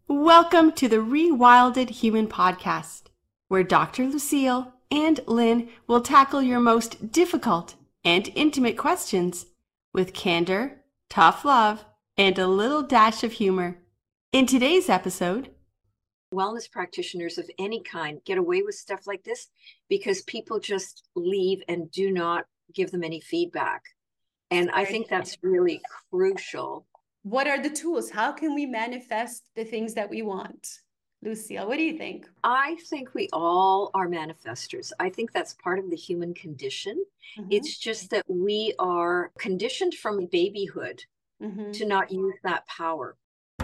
Welcome to the Rewilded Human Podcast, where Dr. Lucille and Lynn will tackle your most difficult and intimate questions with candor, tough love, and a little dash of humor. In today's episode, wellness practitioners of any kind get away with stuff like this because people just leave and do not give them any feedback. And I think that's really crucial. What are the tools? How can we manifest the things that we want? Lucille, what do you think? I think we all are manifestors. I think that's part of the human condition. It's just that we are conditioned from babyhood to not use that power.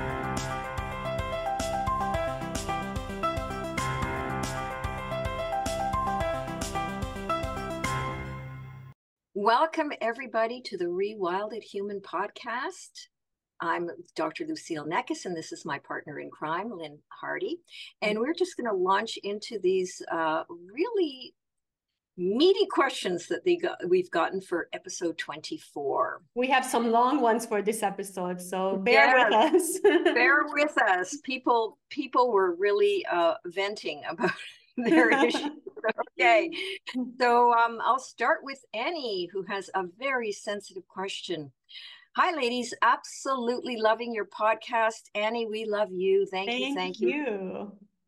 Welcome, everybody, to the Rewilded Human Podcast. I'm Dr. Lucille Neckes, and this is my partner in crime, Lynn Hardy. And we're just going to launch into these really meaty questions that we've gotten for episode 24. We have some long ones for this episode, so bear with us. Bear with us. People were really venting about their issues. Okay, so I'll start with Annie, who has a very sensitive question. Hi, ladies. Absolutely loving your podcast. Annie, we love you. Thank you.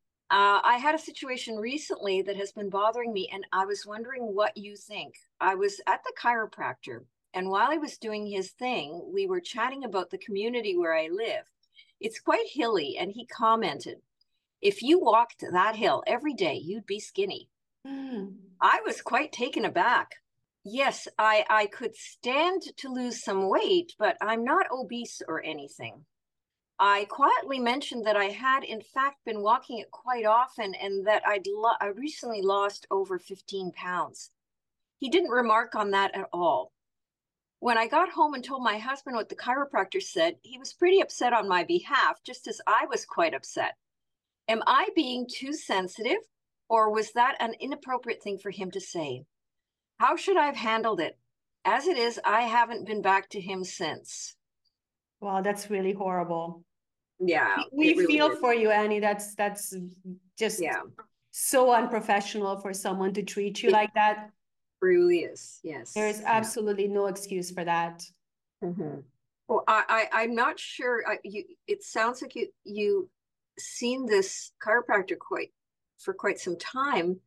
I had a situation recently that has been bothering me, and I was wondering what you think. I was at the chiropractor, and while he was doing his thing, we were chatting about the community where I live. It's quite hilly, and he commented, if you walked that hill every day, you'd be skinny. I was quite taken aback. Yes, I could stand to lose some weight, but I'm not obese or anything. I quietly mentioned that I had, in fact, been walking it quite often and that I recently lost over 15 pounds. He didn't remark on that at all. When I got home and told my husband what the chiropractor said, he was pretty upset on my behalf, just as I was quite upset. Am I being too sensitive, or was that an inappropriate thing for him to say? How should I have handled it? As it is, I haven't been back to him since. Wow, that's really horrible. Yeah. We really feel for you, Annie. That's just so unprofessional for someone to treat you like that. Really is, yes. There's absolutely no excuse for that. Well, I'm not sure. It sounds like you've seen this chiropractor for quite some time.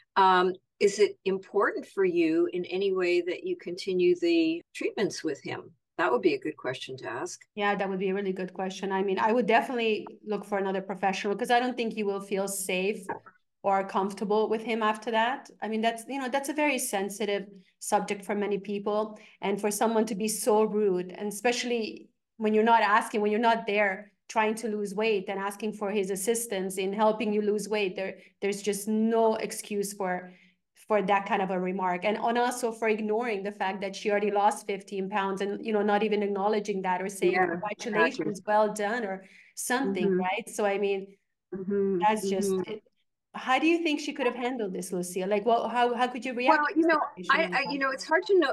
Is it important for you in any way that you continue the treatments with him? That would be a good question to ask. Yeah, that would be a really good question. I mean, I would definitely look for another professional because I don't think you will feel safe or comfortable with him after that. I mean, that's a very sensitive subject for many people. And for someone to be so rude, and especially when you're not asking, when you're not there trying to lose weight and asking for his assistance in helping you lose weight, there's just no excuse for that kind of a remark. And also for ignoring the fact that she already lost 15 pounds and, not even acknowledging that or saying, congratulations, well done, or something, right? So, I mean, that's just it. How do you think she could have handled this, Lucille? Like, well, how could you react? Well, it's hard to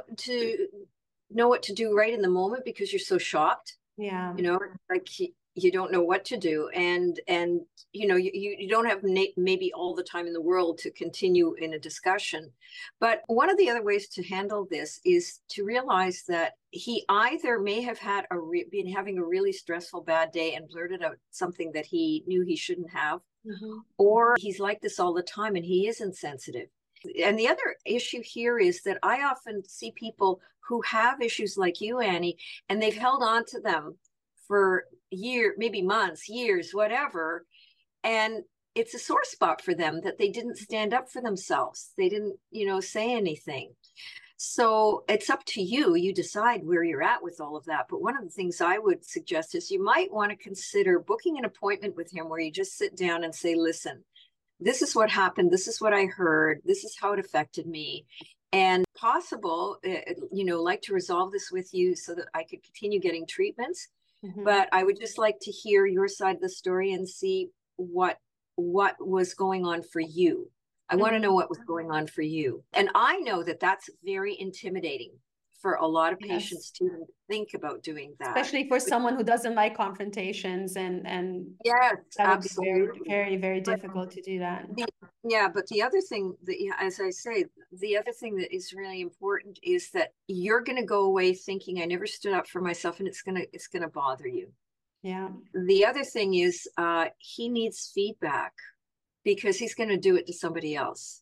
know what to do right in the moment because you're so shocked. Yeah. Like you don't know what to do, and you don't have maybe all the time in the world to continue in a discussion. But one of the other ways to handle this is to realize that he either may have had been having a really stressful bad day and blurted out something that he knew he shouldn't have, or he's like this all the time and he is insensitive. And the other issue here is that I often see people who have issues like you, Annie, and they've held on to them for years, maybe months, years, whatever. And it's a sore spot for them that they didn't stand up for themselves. They didn't, say anything. So it's up to you. You decide where you're at with all of that. But one of the things I would suggest is you might want to consider booking an appointment with him where you just sit down and say, listen, this is what happened. This is what I heard. This is how it affected me. And possible, like to resolve this with you so that I could continue getting treatments. But I would just like to hear your side of the story and see what was going on for you. I want to know what was going on for you. And I know that that's very intimidating for a lot of Yes. patients to even think about doing that. Especially for someone who doesn't like confrontations, and Yes, that would be absolutely. very, very, very difficult to do that. Yeah, but the other thing that, as I say, the other thing that is really important is that you're going to go away thinking, I never stood up for myself, and it's gonna bother you. Yeah. The other thing is he needs feedback, because he's going to do it to somebody else.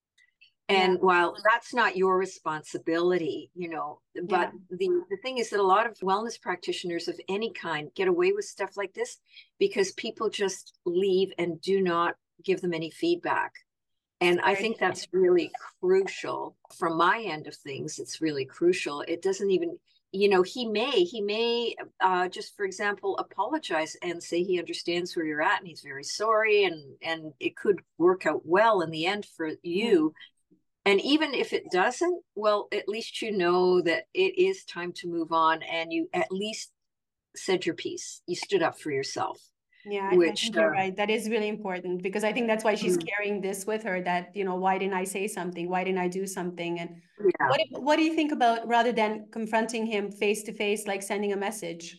And while that's not your responsibility, but the thing is that a lot of wellness practitioners of any kind get away with stuff like this because people just leave and do not give them any feedback. And I think that's really crucial from my end of things. It's really crucial. It doesn't even, he may just, for example, apologize and say he understands where you're at and he's very sorry, and it could work out well in the end for you. And even if it doesn't, well, at least you know that it is time to move on, and you at least said your piece. You stood up for yourself. Yeah, I think you're right. That is really important, because I think that's why she's carrying this with her, that, why didn't I say something? Why didn't I do something? And what do you think about, rather than confronting him face to face, like sending a message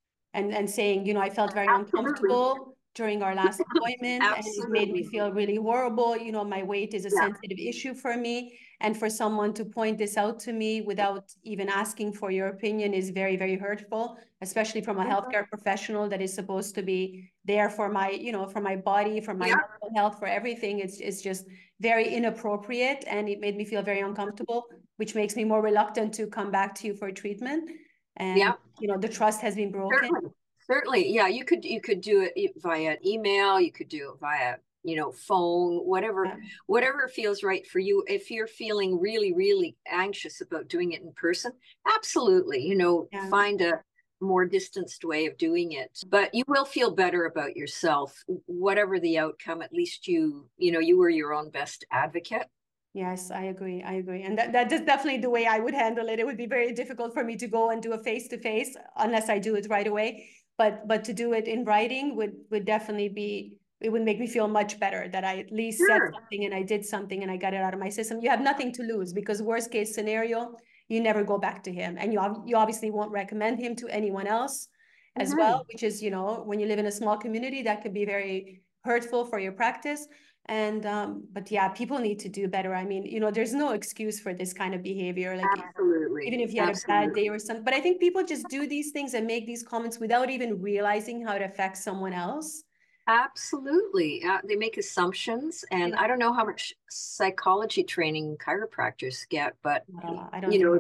and saying, I felt very uncomfortable during our last appointment, and it made me feel really horrible. My weight is a sensitive issue for me. And for someone to point this out to me without even asking for your opinion is very, very hurtful, especially from a healthcare professional that is supposed to be there for my, for my body, for my mental health, for everything. It's just very inappropriate. And it made me feel very uncomfortable, which makes me more reluctant to come back to you for treatment. And, the trust has been broken. Certainly. Yeah. You could do it via email. You could do it via, phone, whatever feels right for you. If you're feeling really, really anxious about doing it in person, absolutely, find a more distanced way of doing it. But you will feel better about yourself, whatever the outcome. At least you were your own best advocate. Yes, I agree. And that is definitely the way I would handle it. It would be very difficult for me to go and do a face-to-face unless I do it right away. But to do it in writing would definitely be, it would make me feel much better that I at least said something and I did something and I got it out of my system. You have nothing to lose, because worst case scenario, you never go back to him. And you obviously won't recommend him to anyone else as well, which is, when you live in a small community, that could be very hurtful for your practice. And but yeah, people need to do better. I mean, there's no excuse for this kind of behavior. Like, absolutely, even if you had a bad day or something. But I think people just do these things and make these comments without even realizing how it affects someone else. Absolutely. They make assumptions, and I don't know how much psychology training chiropractors get, but I don't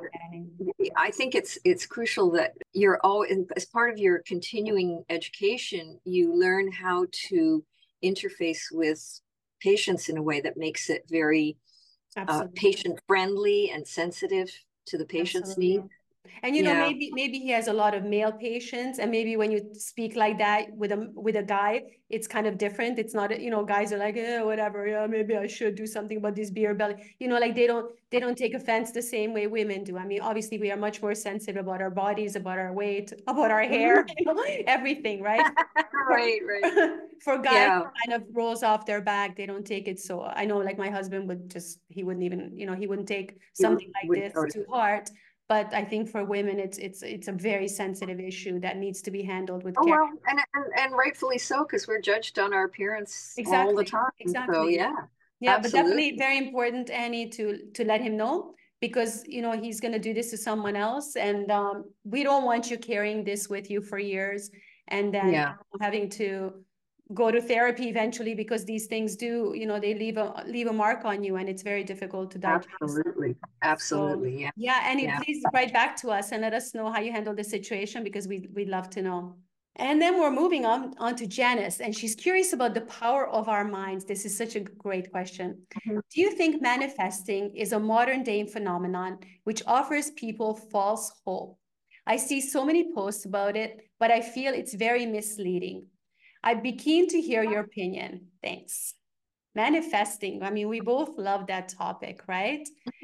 I think it's crucial that you're all as part of your continuing education, you learn how to interface with patients in a way that makes it very patient friendly and sensitive to the patient's needs. And maybe he has a lot of male patients, and maybe when you speak like that with a guy, it's kind of different. It's not, guys are like, whatever, maybe I should do something about this beer belly. Like they don't take offense the same way women do. I mean, obviously we are much more sensitive about our bodies, about our weight, about our hair, everything, right? Right. For guys, kind of rolls off their back. They don't take it. So I know, like, my husband he wouldn't even, he wouldn't take something like this to heart. But I think for women, it's a very sensitive issue that needs to be handled with care. Well, and rightfully so, because we're judged on our appearance all the time. Exactly. So yeah, absolutely. But definitely very important, Annie, to let him know, because he's going to do this to someone else, and we don't want you carrying this with you for years, and then having to go to therapy eventually, because these things do, they leave a mark on you, and it's very difficult to digest. Absolutely. So, and please write back to us and let us know how you handle the situation, because we'd love to know. And then we're moving on to Janice, and she's curious about the power of our minds. This is such a great question. Do you think manifesting is a modern day phenomenon which offers people false hope? I see so many posts about it, but I feel it's very misleading. I'd be keen to hear your opinion. Thanks. Manifesting. I mean, we both love that topic, right?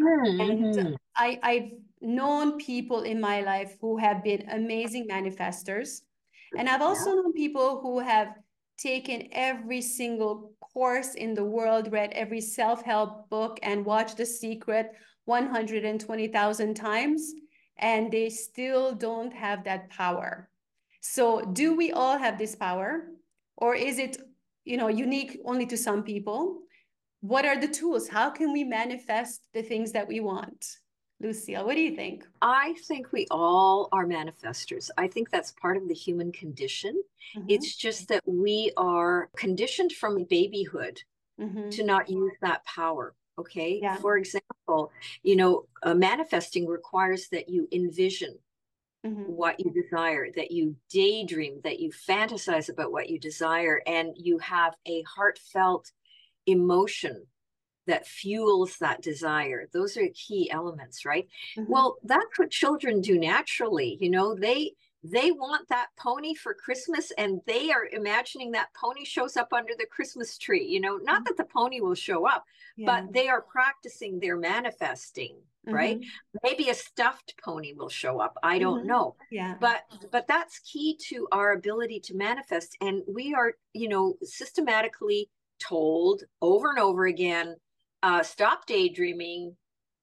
And I've known people in my life who have been amazing manifestors. And I've also known people who have taken every single course in the world, read every self-help book, and watched The Secret 120,000 times, and they still don't have that power. So do we all have this power, or is it, unique only to some people? What are the tools? How can we manifest the things that we want? Lucille, what do you think? I think we all are manifestors. I think that's part of the human condition. It's just that we are conditioned from babyhood to not use that power. Okay. Yeah. For example, manifesting requires that you envision what you desire, that you daydream, that you fantasize about what you desire, and you have a heartfelt emotion that fuels that desire. Those are key elements, right? Well, that's what children do naturally. They want that pony for Christmas, and they are imagining that pony shows up under the Christmas tree. Not that the pony will show up, but they are practicing their manifesting, right? Maybe a stuffed pony will show up. I don't know. Yeah. But that's key to our ability to manifest. And we are, systematically told over and over again, stop daydreaming,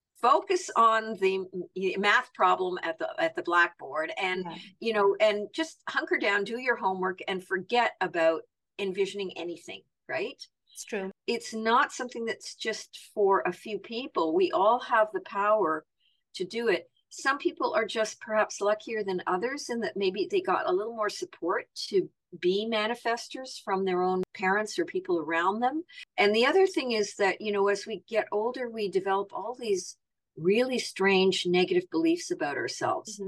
focus on the math problem at the blackboard, and and just hunker down, do your homework, and forget about envisioning anything, right? It's true. It's not something that's just for a few people. We all have the power to do it. Some people are just perhaps luckier than others in that maybe they got a little more support to be manifestors from their own parents or people around them. And the other thing is that, as we get older, we develop all these really strange negative beliefs about ourselves.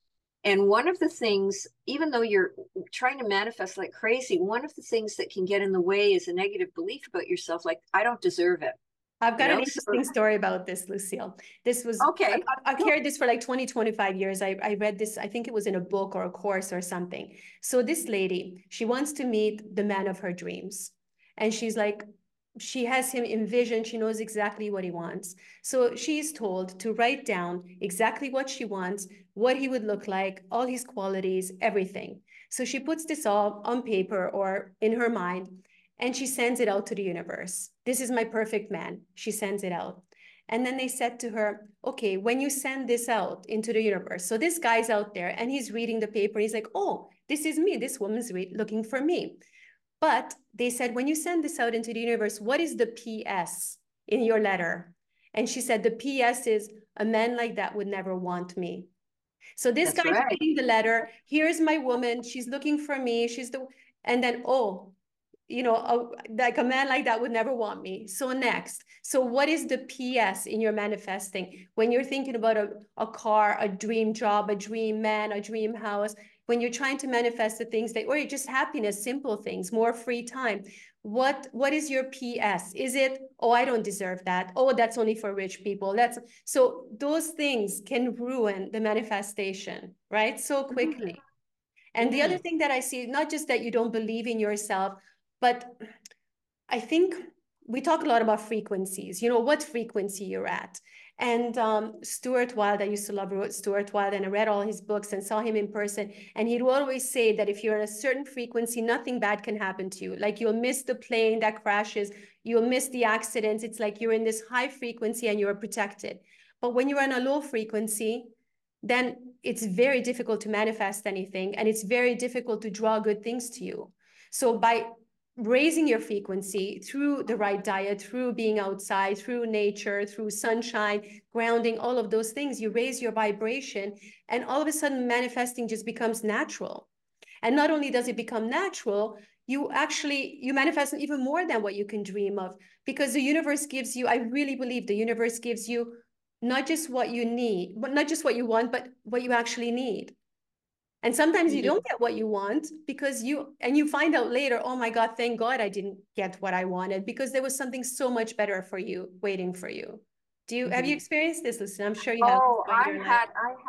And one of the things, even though you're trying to manifest like crazy, one of the things that can get in the way is a negative belief about yourself, like, I don't deserve it. I've got an interesting story about this, Lucille. This was, okay. I carried this for like 20, 25 years. I read this, I think it was in a book or a course or something. So this lady, she wants to meet the man of her dreams. And she's like, she has him envisioned. She knows exactly what he wants. So she's told to write down exactly what she wants, what he would look like, all his qualities, everything. So she puts this all on paper or in her mind, and she sends it out to the universe. This is my perfect man. She sends it out. And then they said to her, okay, when you send this out into the universe, so this guy's out there and he's reading the paper. And he's like, oh, this is me. This woman's looking for me. But they said, when you send this out into the universe, what is the PS in your letter? And she said, the PS is, a man like that would never want me. So this guy's reading the letter. Here's my woman. She's looking for me. And then, like a man like that would never want me. So next, so what is the PS in your manifesting? When you're thinking about a car, a dream job, a dream man, a dream house, when you're trying to manifest the things or just happiness, simple things, more free time, what is your PS? Is it, oh, I don't deserve that. Oh, that's only for rich people. So those things can ruin the manifestation, right? So quickly. And the other thing that I see, not just that you don't believe in yourself, but I think we talk a lot about frequencies, what frequency you're at. And Stuart Wilde, I used to love Stuart Wilde, and I read all his books and saw him in person. And he'd always say that if you're in a certain frequency, nothing bad can happen to you. Like you'll miss the plane that crashes, you'll miss the accidents. It's like you're in this high frequency and you're protected. But when you're on a low frequency, then it's very difficult to manifest anything, and it's very difficult to draw good things to you. So by raising your frequency through the right diet, through being outside, through nature, through sunshine, grounding, all of those things, you raise your vibration, and all of a sudden manifesting just becomes natural. And not only does it become natural, you manifest even more than what you can dream of, because the universe gives you, I really believe the universe gives you not just what you need, but not just what you want, but what you actually need. And sometimes you don't get what you want because you find out later, oh my God, thank God I didn't get what I wanted, because there was something so much better for you, waiting for you. Have you experienced this, Lucy? I'm sure you have. Oh, I had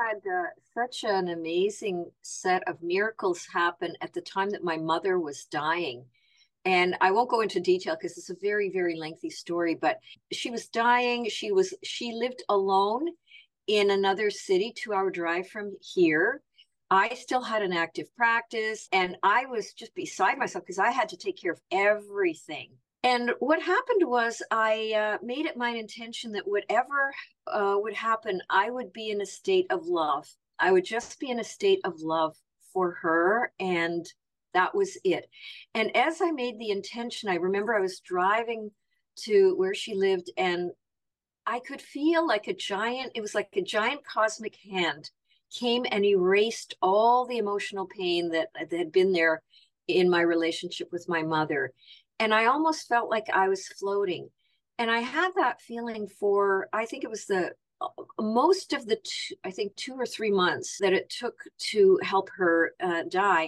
such an amazing set of miracles happen at the time that my mother was dying. And I won't go into detail because it's a very, very lengthy story, but she was dying. She lived alone in another city, 2-hour drive from here. I still had an active practice, and I was just beside myself because I had to take care of everything. And what happened was I made it my intention that whatever would happen, I would be in a state of love. I would just be in a state of love for her, and that was it. And as I made the intention, I remember I was driving to where she lived, and I could feel like it was like a giant cosmic hand came and erased all the emotional pain that had been there in my relationship with my mother. And I almost felt like I was floating. And I had that feeling for, I think it was the most of the I think 2 or 3 months that it took to help her die.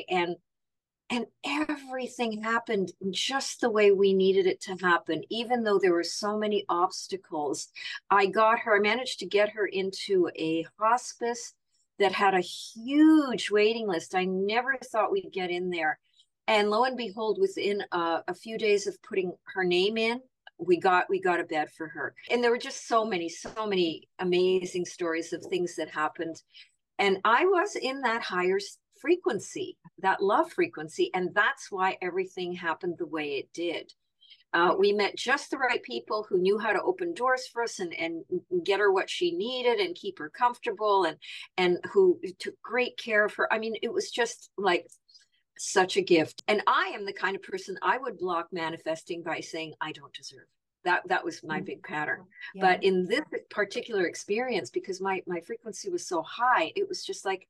And everything happened just the way we needed it to happen, even though there were so many obstacles. I managed to get her into a hospice that had a huge waiting list. I never thought we'd get in there. And lo and behold, within a few days of putting her name in, we got a bed for her. And there were just so many amazing stories of things that happened. And I was in that higher frequency, that love frequency. And that's why everything happened the way it did. We met just the right people who knew how to open doors for us and get her what she needed and keep her comfortable, and who took great care of her. I mean, it was just like such a gift. And I am the kind of person, I would block manifesting by saying I don't deserve. That was my big pattern. Yeah. But in this particular experience, because my frequency was so high, it was just like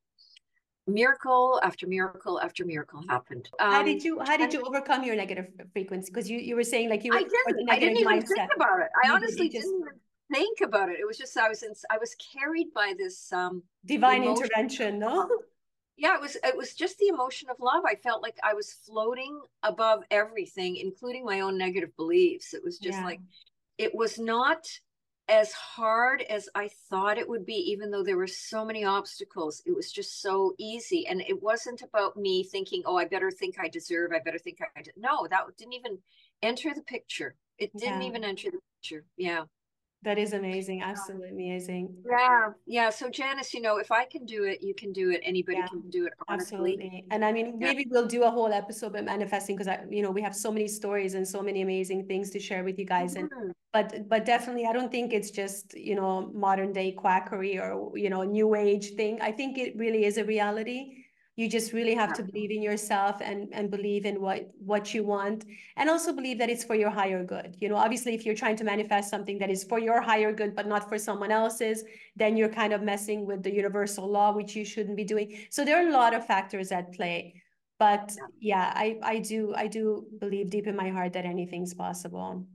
miracle after miracle after miracle happened. How did you overcome your negative frequency? Because you were saying like you were I didn't even think about it. I honestly didn't even think about it. It was just I was carried by this divine intervention, no? Yeah, it was just the emotion of love. I felt like I was floating above everything, including my own negative beliefs. It was just like, it was not as hard as I thought it would be, even though there were so many obstacles. It was just so easy. And it wasn't about me thinking, oh, I better think I deserve, I better think I did. No, that didn't even enter the picture. It didn't even enter the picture. Yeah. That is amazing. Absolutely amazing. Yeah. So Janice, if I can do it, you can do it. Anybody can do it, honestly. Absolutely. And I mean, maybe we'll do a whole episode about manifesting, because we have so many stories and so many amazing things to share with you guys. And but definitely, I don't think it's just, modern day quackery or, new age thing. I think it really is a reality. You just really have to believe in yourself and believe in what you want, and also believe that it's for your higher good. Obviously, if you're trying to manifest something that is for your higher good, but not for someone else's, then you're kind of messing with the universal law, which you shouldn't be doing. So there are a lot of factors at play. But yeah, I do believe deep in my heart that anything's possible.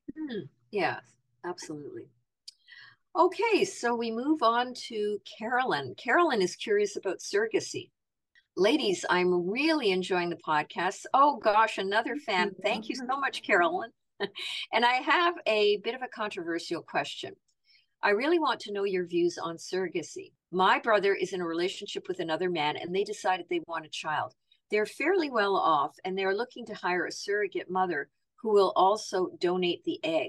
Yes, absolutely. Okay, so we move on to Carolyn. Carolyn is curious about surrogacy. Ladies, I'm really enjoying the podcast. Oh gosh, another fan. Thank you so much, Carolyn. And I have a bit of a controversial question. I really want to know your views on surrogacy. My brother is in a relationship with another man, and they decided they want a child. They're fairly well off, and they're looking to hire a surrogate mother who will also donate the egg.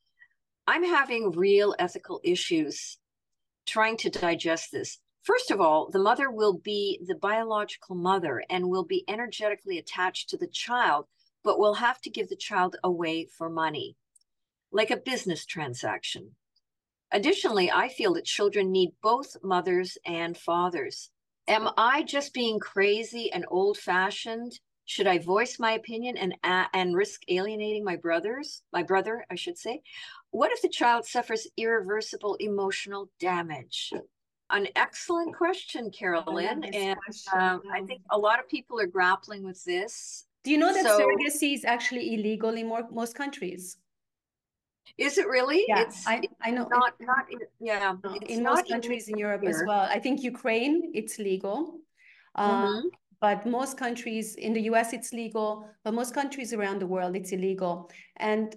I'm having real ethical issues trying to digest this. First of all, the mother will be the biological mother and will be energetically attached to the child, but will have to give the child away for money, like a business transaction. Additionally, I feel that children need both mothers and fathers. Am I just being crazy and old-fashioned? Should I voice my opinion and risk alienating my brother, I should say? What if the child suffers irreversible emotional damage? An excellent question, Carolyn. And I think a lot of people are grappling with this. Do you know that surrogacy is actually illegal in most countries? Is it really? Yeah, it's I know. in most countries in Europe as well. I think Ukraine, it's legal. But most countries in the US, it's legal, but most countries around the world, it's illegal. And,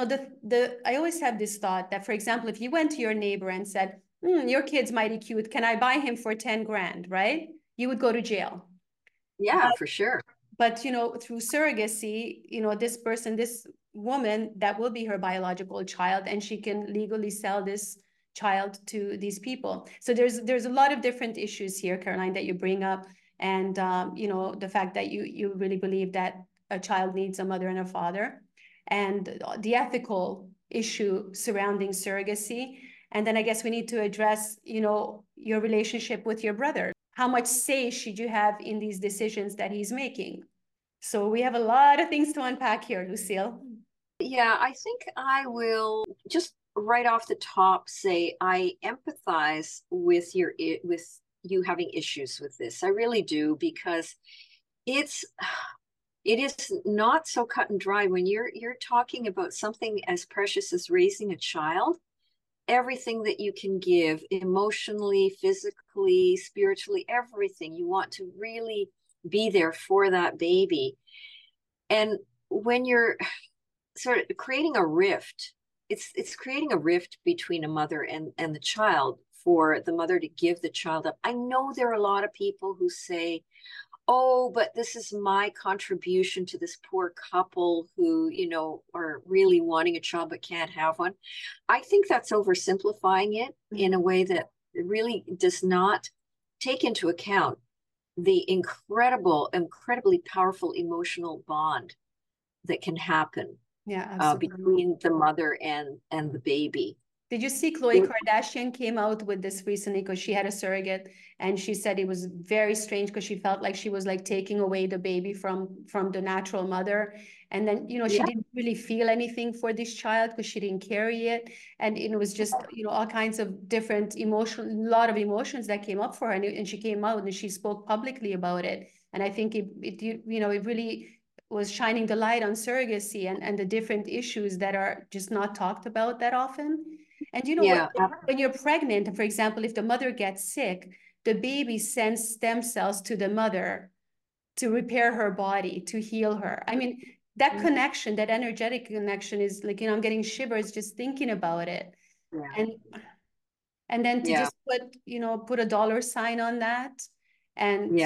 I always have this thought that, for example, if you went to your neighbor and said, your kid's mighty cute, can I buy him for 10 grand, right? You would go to jail. Yeah, for sure. But, through surrogacy, this woman, that will be her biological child, and she can legally sell this child to these people. So there's a lot of different issues here, Caroline, that you bring up. And, the fact that you really believe that a child needs a mother and a father. and the ethical issue surrounding surrogacy. And then I guess we need to address, your relationship with your brother. How much say should you have in these decisions that he's making? So we have a lot of things to unpack here, Lucille. Yeah, I think I will just right off the top say I empathize with you having issues with this. I really do, because it is not so cut and dry when you're talking about something as precious as raising a child. Everything that you can give emotionally, physically, spiritually, everything, you want to really be there for that baby. And when you're sort of creating a rift, it's creating a rift between a mother and the child, for the mother to give the child up. I know there are a lot of people who say, oh, but this is my contribution to this poor couple who, are really wanting a child but can't have one. I think that's oversimplifying it in a way that really does not take into account the incredibly powerful emotional bond that can happen between the mother and the baby. Did you see Khloe Kardashian came out with this recently, because she had a surrogate, and she said it was very strange because she felt like she was like taking away the baby from the natural mother. And then, she didn't really feel anything for this child because she didn't carry it. And it was just, all kinds of different a lot of emotions that came up for her. And she came out and she spoke publicly about it. And I think it really was shining the light on surrogacy and the different issues that are just not talked about that often. And when you're pregnant, for example, if the mother gets sick, the baby sends stem cells to the mother to repair her body, to heal her. I mean, that connection, that energetic connection is like, I'm getting shivers just thinking about it. Yeah. And then to just put a dollar sign on that. And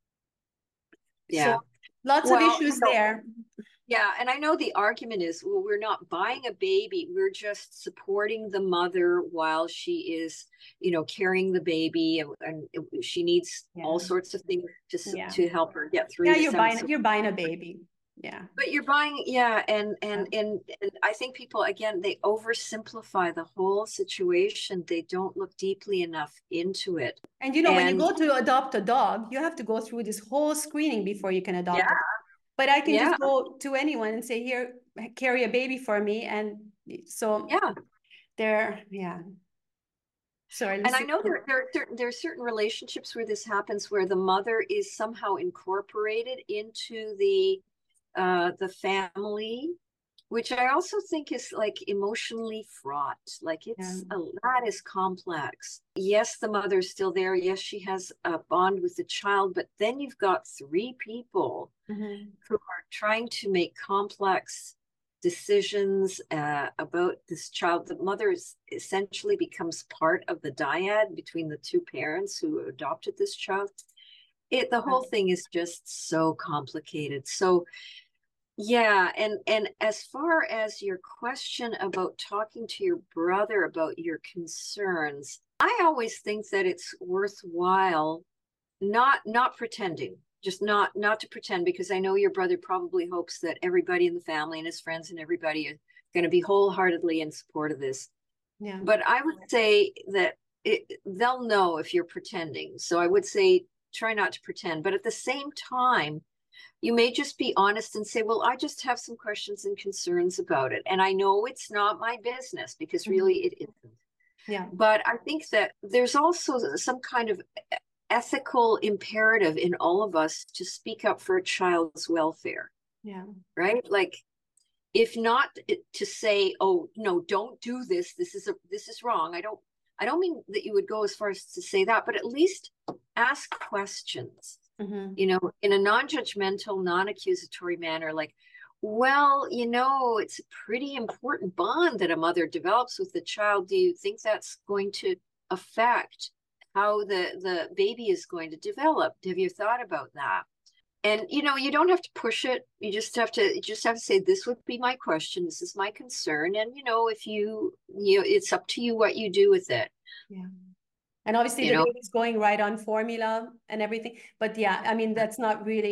so lots of issues there. Yeah, and I know the argument is, well, we're not buying a baby, we're just supporting the mother while she is, carrying the baby, and she needs all sorts of things to help her get through. Yeah, you're buying a baby. Yeah. But you're buying, and I think people, again, they oversimplify the whole situation. They don't look deeply enough into it. And when you go to adopt a dog, you have to go through this whole screening before you can adopt it. But I can just go to anyone and say, here, carry a baby for me. And so Sorry. And I know there are certain relationships where this happens, where the mother is somehow incorporated into the family, which I also think is like emotionally fraught. Like that is complex. Yes, the mother's still there. Yes, she has a bond with the child, but then you've got three people who are trying to make complex decisions about this child. The mother essentially becomes part of the dyad between the two parents who adopted this child. The whole thing is just so complicated. So and as far as your question about talking to your brother about your concerns, I always think that it's worthwhile not pretending, just not to pretend, because I know your brother probably hopes that everybody in the family and his friends and everybody are going to be wholeheartedly in support of this. Yeah. But I would say that they'll know if you're pretending. So I would say try not to pretend, but at the same time, you may just be honest and say, well, I just have some questions and concerns about it. And I know it's not my business, because really it isn't. Yeah. But I think that there's also some kind of ethical imperative in all of us to speak up for a child's welfare. Yeah. Right? Like, if not to say, oh, no, don't do this. This is wrong. I don't mean that you would go as far as to say that, but at least ask questions. In a non-judgmental, non-accusatory manner, like, well, it's a pretty important bond that a mother develops with the child. Do you think that's going to affect how the baby is going to develop? Have you thought about that? And, you don't have to push it. You just have to say, this would be my question. This is my concern. And, if it's up to you what you do with it. Yeah. And obviously the baby's going right on formula and everything. But yeah, I mean, that's not really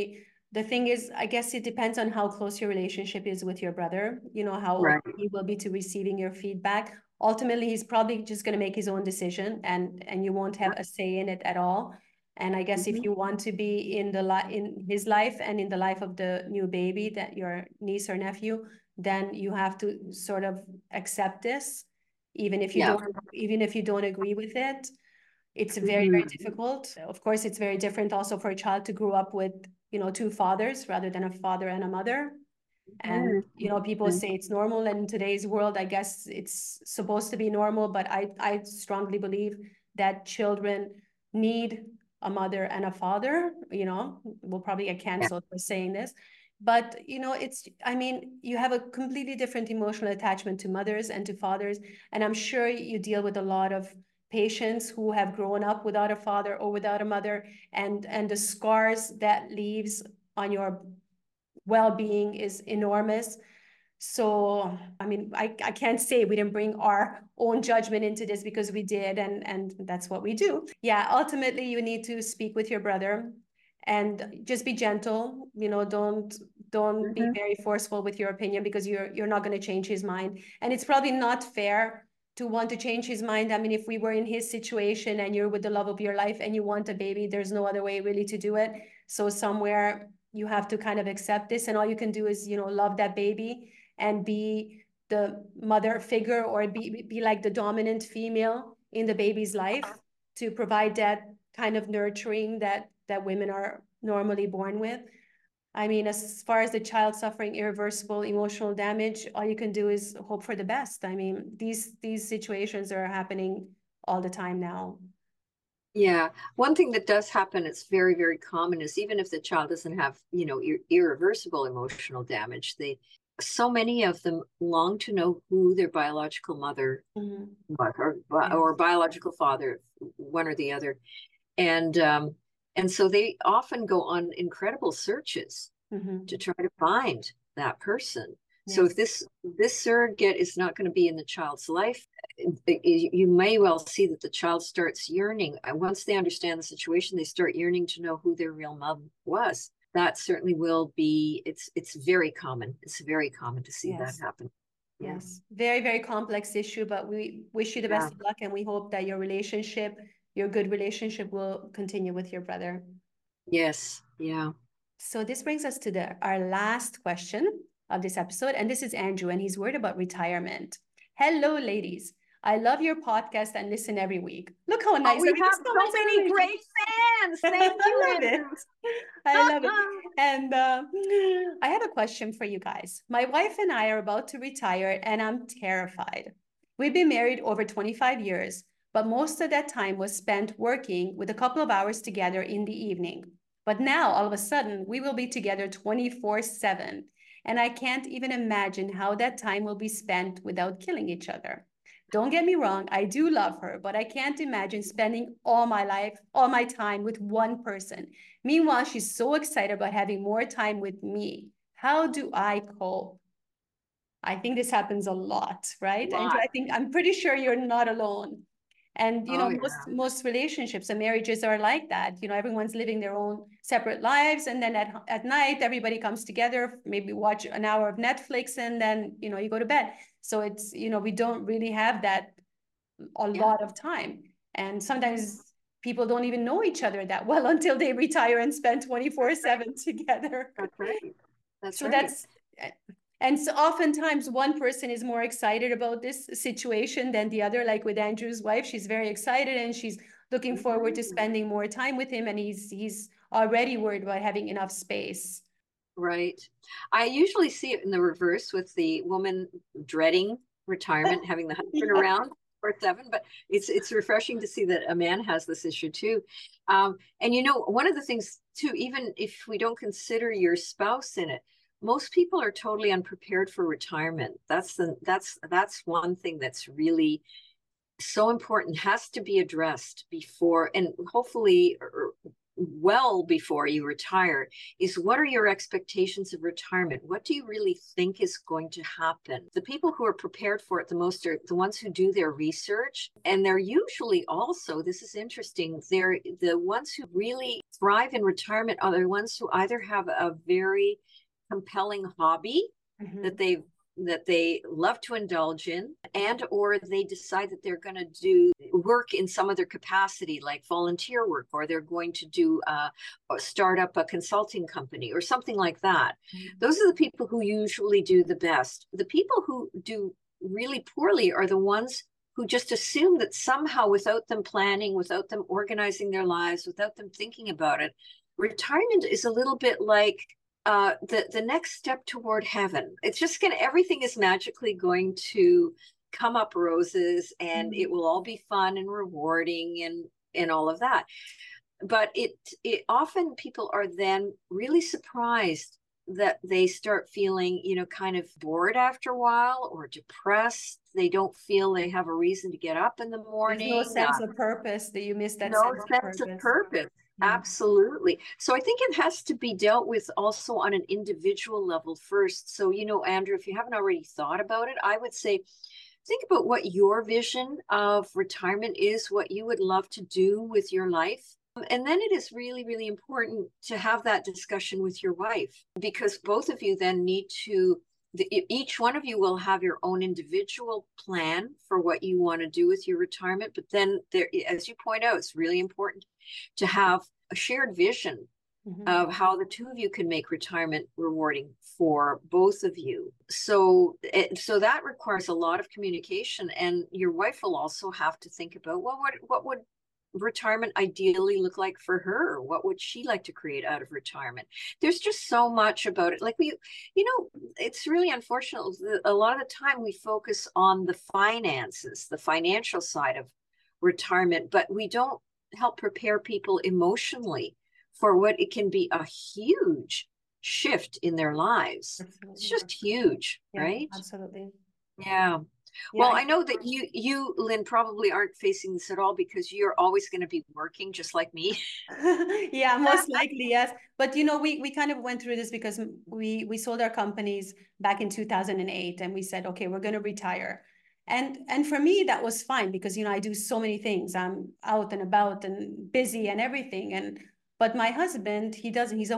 The thing is, I guess it depends on how close your relationship is with your brother, you know, how Right. open he will be to receiving your feedback. Ultimately, he's probably just going to make his own decision, and you won't have a say in it at all. And I guess if you want to be in in his life and in the life of the new baby, that your niece or nephew, then you have to sort of accept this, even if you Yeah. don't agree with it. It's very, very difficult. Of course, it's very different also for a child to grow up with, you know, two fathers rather than a father and a mother. And, you know, people say it's normal. And in today's world, I guess it's supposed to be normal. But I strongly believe that children need a mother and a father. You know, we'll probably get canceled for saying this. But, you know, I mean, you have a completely different emotional attachment to mothers and to fathers. And I'm sure you deal with a lot of patients who have grown up without a father or without a mother, and the scars that leaves on your well-being is enormous. So I mean, I can't say we didn't bring our own judgment into this, because we did, and that's what we do. Yeah, ultimately you need to speak with your brother and just be gentle, you know, don't be very forceful with your opinion, because you're not going to change his mind, and it's probably not fair to want to change his mind. I mean, if we were in his situation and you're with the love of your life and you want a baby, there's no other way really to do it. So somewhere you have to kind of accept this, and all you can do is, you know, love that baby and be the mother figure, or be like the dominant female in the baby's life, to provide that kind of nurturing that women are normally born with. I mean, as far as the child suffering irreversible emotional damage, all you can do is hope for the best. I mean, these situations are happening all the time now. Yeah. One thing that does happen, it's very, very common, is even if the child doesn't have, you know, irreversible emotional damage, so many of them long to know who their biological mother or biological father, one or the other. And so they often go on incredible searches to try to find that person. So if this surrogate is not going to be in the child's life, you may well see that the child starts yearning. Once they understand the situation, they start yearning to know who their real mom was. That certainly will be, it's very common. It's very common to see that happen. Yes. Very, very complex issue, but we wish you the best of luck, and we hope that your good relationship will continue with your brother. Yes. Yeah. So this brings us to our last question of this episode, and this is Andrew, and he's worried about retirement. Hello, ladies. I love your podcast and listen every week. Look how nice. We have so many great fans. Thank you, Andrew. I love it. And I have a question for you guys. My wife and I are about to retire, and I'm terrified. We've been married over 25 years, but most of that time was spent working, with a couple of hours together in the evening. But now, all of a sudden, we will be together 24/7. And I can't even imagine how that time will be spent without killing each other. Don't get me wrong, I do love her, but I can't imagine spending all my time with one person. Meanwhile, she's so excited about having more time with me. How do I cope? I think this happens a lot, right? And I'm pretty sure you're not alone. And, you know, most relationships and marriages are like that. You know, everyone's living their own separate lives. And then at night, everybody comes together, maybe watch an hour of Netflix, and then, you know, you go to bed. So it's, you know, we don't really have that a lot of time. And sometimes people don't even know each other that well until they retire and spend 24/7 together. That's right. And so oftentimes one person is more excited about this situation than the other. Like with Andrew's wife, she's very excited and she's looking forward to spending more time with him, and he's already worried about having enough space. Right. I usually see it in the reverse, with the woman dreading retirement, having the husband around 24/7, but it's refreshing to see that a man has this issue too. And you know, one of the things too, even if we don't consider your spouse in it, most people are totally unprepared for retirement. That's one thing that's really so important, has to be addressed before, and hopefully well before you retire is, what are your expectations of retirement? What do you really think is going to happen? The people who are prepared for it the most are the ones who do their research. And they're usually also, this is interesting, they're the ones who really thrive in retirement are the ones who either have a very compelling hobby that they love to indulge in, and or they decide that they're going to do work in some other capacity, like volunteer work, or they're going to do start up a consulting company or something like that. Those are the people who usually do the best. The people who do really poorly are the ones who just assume that somehow, without them planning, without them organizing their lives, without them thinking about it, retirement is a little bit like the next step toward heaven. It's just everything is magically going to come up roses, and it will all be fun and rewarding and all of that. But it often people are then really surprised that they start feeling, kind of bored after a while, or depressed. They don't feel they have a reason to get up in the morning. There's no sense of purpose. That you miss that no sense of purpose. Absolutely. So I think it has to be dealt with also on an individual level first. So, Andrew, if you haven't already thought about it, I would say, think about what your vision of retirement is, what you would love to do with your life. And then it is really, really important to have that discussion with your wife, because both of you then need to, each one of you will have your own individual plan for what you want to do with your retirement. But then there, as you point out, it's really important to have a shared vision of how the two of you can make retirement rewarding for both of you. So that requires a lot of communication, and your wife will also have to think about, well, what would retirement ideally look like for her? What would she like to create out of retirement? There's just so much about it. Like it's really unfortunate. A lot of the time we focus on the finances, the financial side of retirement, but we don't help prepare people emotionally for what it can be a huge shift in their lives. Absolutely. It's just huge, right? Absolutely. Yeah. Well, I know that you, Lynn, probably aren't facing this at all, because you're always going to be working just like me. Yeah, most likely, yes. But we kind of went through this because we sold our companies back in 2008, and we said, okay, we're going to retire. And for me, that was fine, because I do so many things. I'm out and about and busy and everything. But my husband, he's a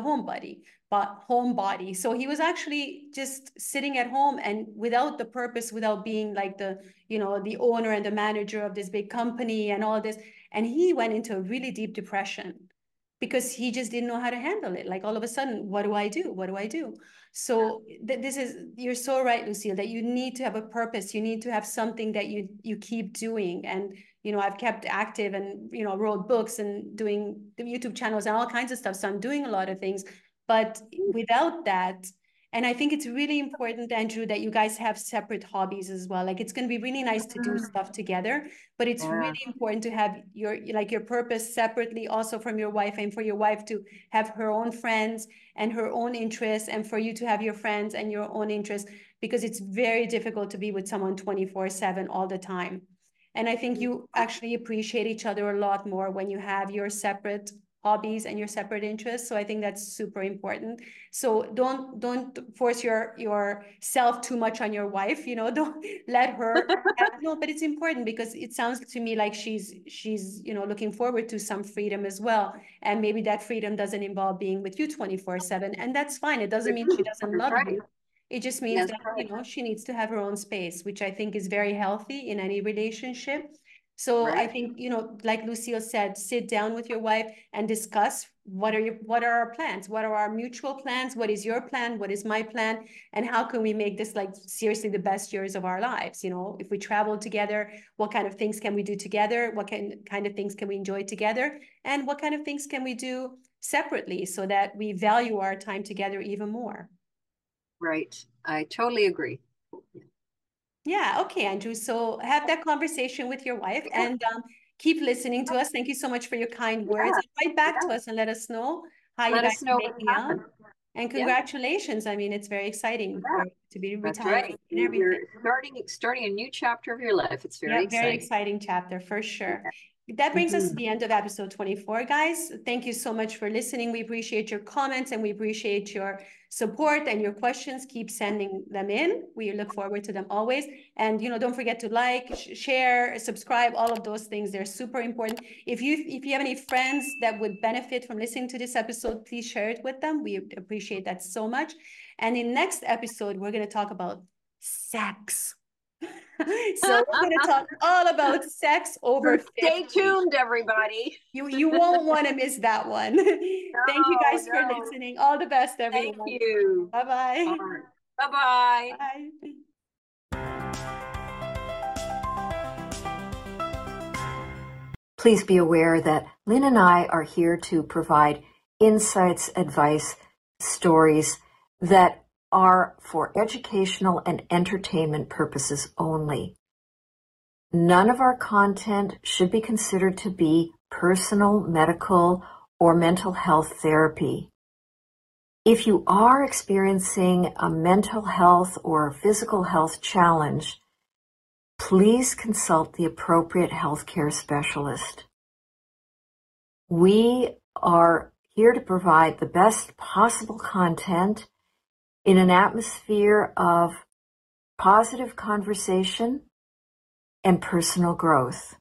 homebody. So he was actually just sitting at home, and without the purpose, without being like the owner and the manager of this big company and all this. And he went into a really deep depression because he just didn't know how to handle it. Like, all of a sudden, what do I do? What do I do? So you're so right, Lucille, that you need to have a purpose. You need to have something that you keep doing. And I've kept active and wrote books and doing the YouTube channels and all kinds of stuff. So I'm doing a lot of things. But without that, and I think it's really important, Andrew, that you guys have separate hobbies as well. Like, it's going to be really nice to do stuff together, but it's really important to have your purpose separately also from your wife, and for your wife to have her own friends and her own interests, and for you to have your friends and your own interests, because it's very difficult to be with someone 24/7 all the time. And I think you actually appreciate each other a lot more when you have your separate hobbies and your separate interests. So I think that's super important. So don't force yourself too much on your wife. Don't let her no, but it's important, because it sounds to me like she's looking forward to some freedom as well. And maybe that freedom doesn't involve being with you 24/7, and that's fine. It doesn't mean she doesn't love you. It just means that she needs to have her own space, which I think is very healthy in any relationship. So I think, like Lucille said, sit down with your wife and discuss what are our plans? What are our mutual plans? What is your plan? What is my plan? And how can we make this, like, seriously the best years of our lives? If we travel together, what kind of things can we do together? What kind of things can we enjoy together? And what kind of things can we do separately, so that we value our time together even more? Right. I totally agree. Yeah. Okay, Andrew. So have that conversation with your wife, and keep listening to us. Thank you so much for your kind words. Write back to us and let us know how you guys are making out. And congratulations. I mean, it's very exciting to be retired. And everything. You're starting a new chapter of your life. It's very exciting. Very exciting chapter, for sure. That brings us to the end of episode 24, guys. Thank you so much for listening. We appreciate your comments and we appreciate your support and your questions. Keep sending them in. We look forward to them always. And, don't forget to like, share, subscribe, all of those things. They're super important. If you have any friends that would benefit from listening to this episode, please share it with them. We appreciate that so much. And in next episode, we're going to talk about sex. So we're going to talk all about sex over 50. Stay tuned, everybody. You won't want to miss that one. Thank you guys for listening. All the best, everyone. Thank you. Bye-bye. Right. Bye-bye. Bye. Please be aware that Lynn and I are here to provide insights, advice, stories that are for educational and entertainment purposes only. None of our content should be considered to be personal, medical, or mental health therapy. If you are experiencing a mental health or physical health challenge, please consult the appropriate healthcare specialist. We are here to provide the best possible content in an atmosphere of positive conversation and personal growth.